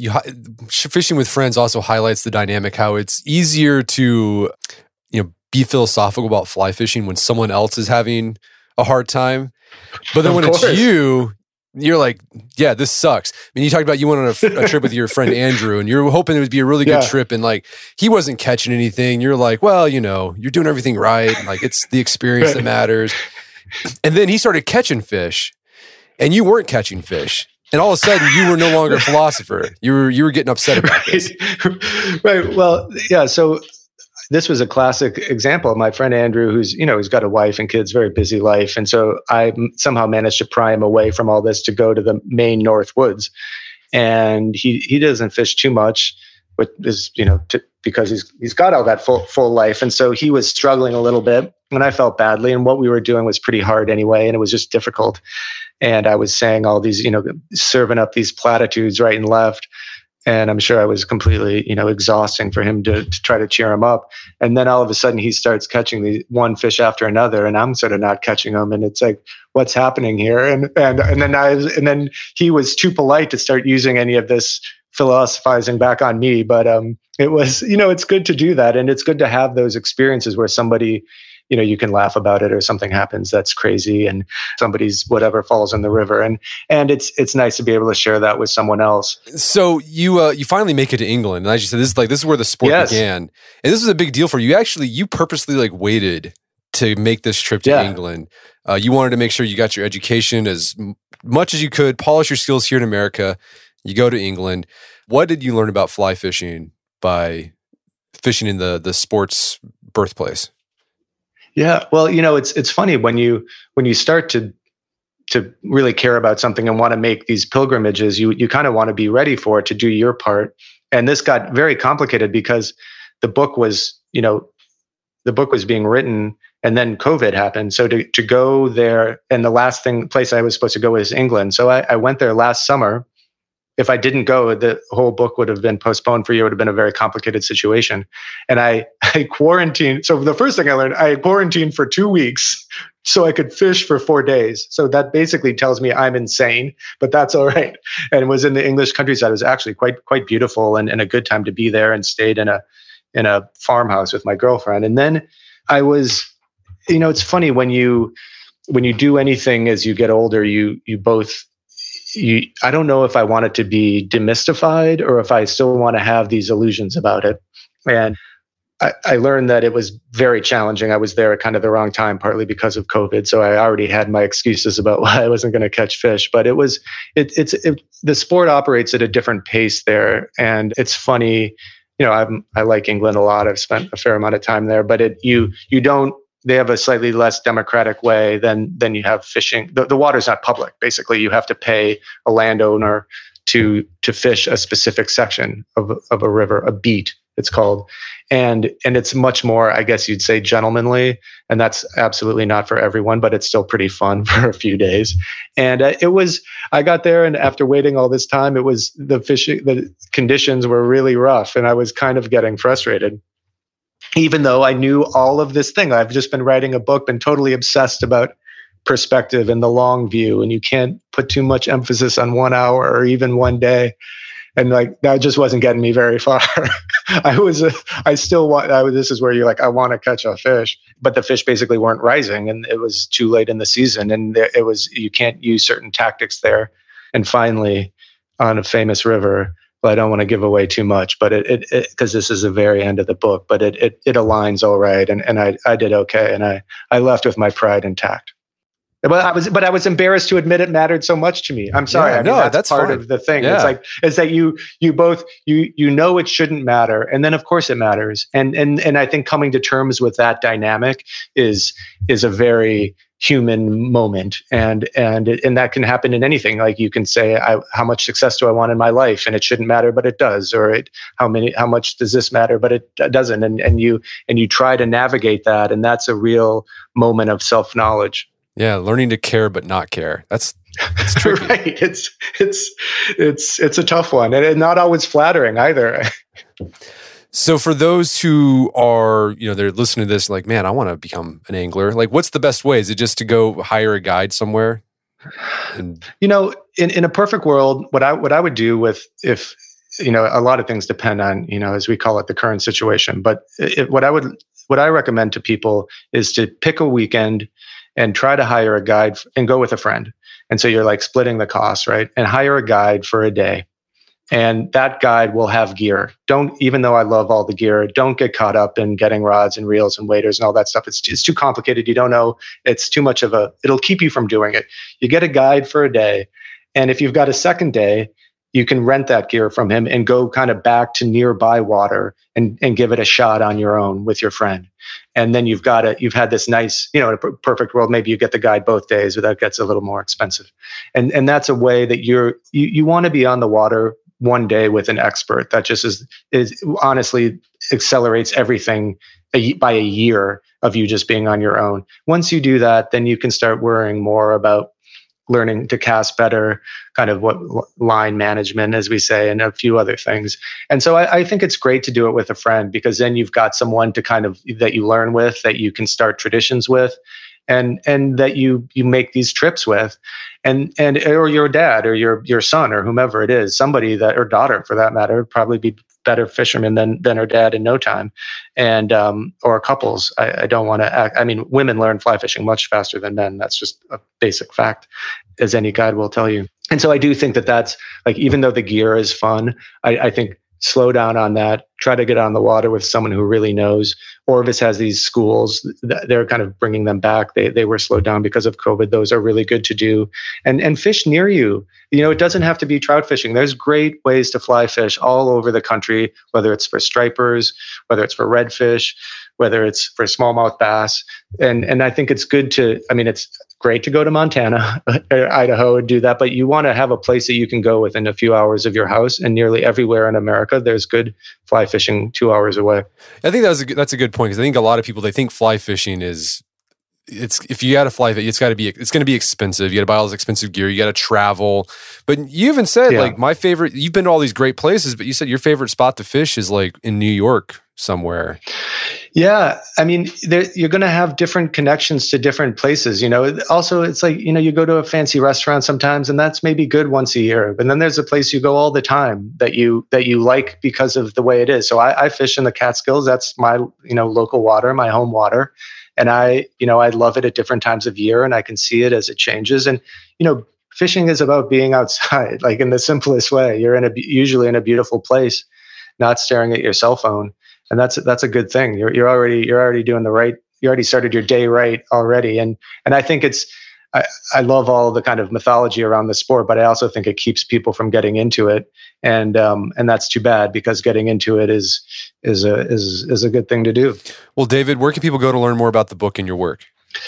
fishing with friends also highlights the dynamic, how it's easier to, be philosophical about fly fishing when someone else is having a hard time. But then when it's you're like, yeah, this sucks. I mean, you talked about you went on a trip with your friend Andrew, and you're hoping it would be a really good trip, and like, he wasn't catching anything. You're like, well, you're doing everything right. Like, it's the experience that matters. And then he started catching fish, and you weren't catching fish. And all of a sudden, you were no longer a philosopher. You were getting upset about this. Right. Well, yeah. So this was a classic example of my friend Andrew, who's got a wife and kids, very busy life. And so I somehow managed to pry him away from all this to go to the Maine North Woods. And he doesn't fish too much, but is, because he's got all that full life. And so he was struggling a little bit, and I felt badly. And what we were doing was pretty hard anyway. And it was just difficult. And I was saying all these, serving up these platitudes right and left. And I'm sure I was completely, exhausting for him to try to cheer him up. And then all of a sudden he starts catching the one fish after another, and I'm sort of not catching them. And it's like, what's happening here? And then he was too polite to start using any of this philosophizing back on me. But it was, it's good to do that. And it's good to have those experiences where somebody, you can laugh about it, or something happens that's crazy, and somebody's whatever falls in the river, and it's nice to be able to share that with someone else. So you finally make it to England, and as you said, this is where the sport began, and this was a big deal for you. Actually, you purposely waited to make this trip to England. You wanted to make sure you got your education as much as you could, polish your skills here in America. You go to England. What did you learn about fly fishing by fishing in the sport's birthplace? Yeah, well, it's funny when you start to really care about something and want to make these pilgrimages, you kind of want to be ready for it, to do your part. And this got very complicated because the book was being written, And then COVID happened. So to go there, and the last place I was supposed to go was England. So I went there last summer. If I didn't go, the whole book would have been postponed for a year. It would have been a very complicated situation. And I quarantined. So the first thing I learned, I quarantined for 2 weeks so I could fish for 4 days. So that basically tells me I'm insane, but that's all right. And it was in the English countryside. It was actually quite beautiful and a good time to be there, and stayed in a farmhouse with my girlfriend. And then I was, it's funny when you do anything as you get older, I don't know if I want it to be demystified or if I still want to have these illusions about it. And I learned that it was very challenging. I was there at kind of the wrong time, partly because of COVID. So I already had my excuses about why I wasn't going to catch fish. But the sport operates at a different pace there. And it's funny, I like England a lot. I've spent a fair amount of time there, but they have a slightly less democratic way than you have fishing. The water's not public. Basically, you have to pay a landowner to fish a specific section of a river, a beat, it's called. And it's much more, I guess you'd say, gentlemanly. And that's absolutely not for everyone, but it's still pretty fun for a few days. And I got there, and after waiting all this time, the conditions were really rough, and I was kind of getting frustrated. Even though I knew all of this thing, I've just been writing a book, been totally obsessed about perspective and the long view, and you can't put too much emphasis on 1 hour or even 1 day. And that just wasn't getting me very far. This is where you're like, I want to catch a fish, but the fish basically weren't rising, and it was too late in the season. And you can't use certain tactics there. And finally, on a famous river, I don't want to give away too much, but because this is the very end of the book, but it aligns all right. And I did okay. And I left with my pride intact. But I was embarrassed to admit it mattered so much to me. I'm sorry. Yeah, that's part fine. of the thing. Yeah. It's that you both it shouldn't matter. And then of course it matters. And I think coming to terms with that dynamic is a very human moment. And that can happen in anything. Like you can say, how much success do I want in my life? And it shouldn't matter, but it does. Or how much does this matter? But it doesn't. And you try to navigate that. And that's a real moment of self-knowledge. Yeah, learning to care but not care. That's tricky. Right. It's a tough one, and not always flattering either. So for those who are, they're listening to this like, man, I want to become an angler. Like, what's the best way? Is it just to go hire a guide somewhere? In a perfect world, what I would do if a lot of things depend on, as we call it, the current situation. But what I recommend to people is to pick a weekend and try to hire a guide and go with a friend. And so you're like splitting the costs, right? And hire a guide for a day. And that guide will have gear. Even though I love all the gear, don't get caught up in getting rods and reels and waders and all that stuff. It's too complicated. You don't know. It's too much it'll keep you from doing it. You get a guide for a day. And if you've got a second day, you can rent that gear from him and go kind of back to nearby water and give it a shot on your own with your friend. And then you've had this nice, in a perfect world, maybe you get the guide both days, but that gets a little more expensive. And that's a way that you want to be on the water one day with an expert. That just is honestly accelerates everything by a year of you just being on your own. Once you do that, then you can start worrying more about learning to cast better, kind of what line management, as we say, and a few other things. And so I think it's great to do it with a friend, because then you've got someone to kind of that you learn with, that you can start traditions with, and that you make these trips with, and or your dad or your son or whomever it is, somebody that, or daughter for that matter, would probably be better fisherman than her dad in no time, and or couples. I don't want to women learn fly fishing much faster than men. That's just a basic fact, as any guide will tell you. And so I do think that's like, even though the gear is fun, I think slow down on that. Try to get on the water with someone who really knows. Orvis has these schools. They're kind of bringing them back. They were slowed down because of COVID. Those are really good to do. And fish near you. It doesn't have to be trout fishing. There's great ways to fly fish all over the country, whether it's for stripers, whether it's for redfish, whether it's for smallmouth bass. And I think it's good it's great to go to Montana or Idaho and do that, but you want to have a place that you can go within a few hours of your house. And nearly everywhere in America, there's good fly fishing 2 hours away. I think that's a good point, because I think a lot of people, they think fly fishing is if you got to fly, it's going to be expensive. You got to buy all this expensive gear. You got to travel. But you even said like my favorite. You've been to all these great places, but you said your favorite spot to fish is like in New York somewhere. Yeah, I mean, you're going to have different connections to different places. Also, it's like you go to a fancy restaurant sometimes, and that's maybe good once a year. But then there's a place you go all the time that you like because of the way it is. So I fish in the Catskills. That's my local water, my home water, and I love it at different times of year, and I can see it as it changes. And fishing is about being outside, like in the simplest way. You're usually in a beautiful place, not staring at your cell phone. And that's a good thing. You're already doing the right. You already started your day right already. And I think I love all the kind of mythology around the sport, but I also think it keeps people from getting into it. And that's too bad, because getting into it is a good thing to do. Well, David, where can people go to learn more about the book and your work?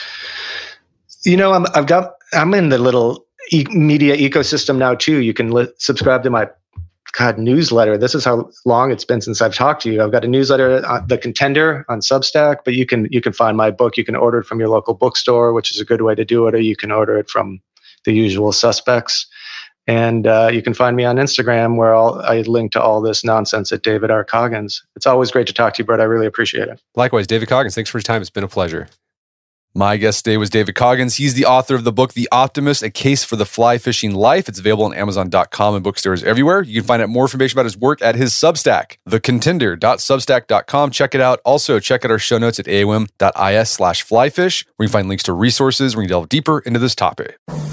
I'm in the little media ecosystem now too. You can subscribe to my newsletter. This is how long it's been since I've talked to you. I've got a newsletter, The Contender, on Substack, but you can find my book. You can order it from your local bookstore, which is a good way to do it, or you can order it from the usual suspects. And you can find me on Instagram, where I link to all this nonsense at David R. Coggins. It's always great to talk to you, Brett. I really appreciate it. Likewise, David Coggins, thanks for your time. It's been a pleasure. My guest today was David Coggins. He's the author of the book, The Optimist, A Case for the Fly Fishing Life. It's available on Amazon.com and bookstores everywhere. You can find out more information about his work at his Substack, thecontender.substack.com. Check it out. Also, check out our show notes at aom.is/flyfish, where you can find links to resources where you delve deeper into this topic.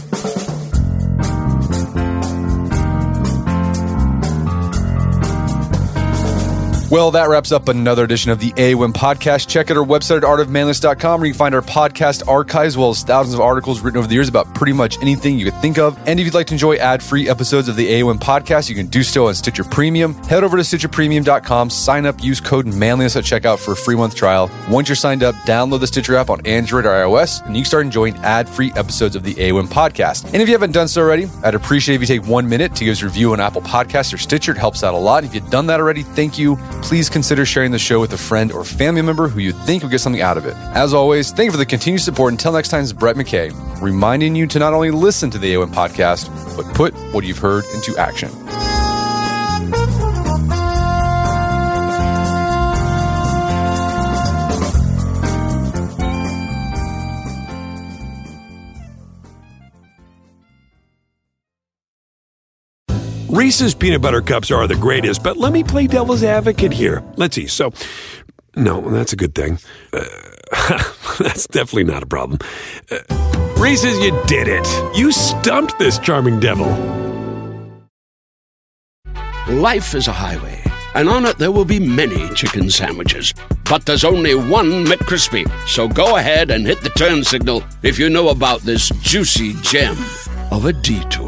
Well, that wraps up another edition of the AOM podcast. Check out our website at artofmanliness.com, where you can find our podcast archives, as well as thousands of articles written over the years about pretty much anything you could think of. And if you'd like to enjoy ad-free episodes of the AOM podcast, you can do so on Stitcher Premium. Head over to StitcherPremium.com, sign up, use code manliness at checkout for a free month trial. Once you're signed up, download the Stitcher app on Android or iOS, and you can start enjoying ad-free episodes of the AOM podcast. And if you haven't done so already, I'd appreciate if you take 1 minute to give us a review on Apple Podcasts or Stitcher. It helps out a lot. If you've done that already, thank you. Please consider sharing the show with a friend or family member who you think will get something out of it. As always, thank you for the continued support. Until next time, it's Brett McKay, reminding you to not only listen to the AOM podcast, but put what you've heard into action. Reese's Peanut Butter Cups are the greatest, but let me play devil's advocate here. Let's see. So, no, that's a good thing. That's definitely not a problem. Reese's, you did it. You stumped this charming devil. Life is a highway, and on it there will be many chicken sandwiches. But there's only one McCrispy. So go ahead and hit the turn signal if you know about this juicy gem of a detour.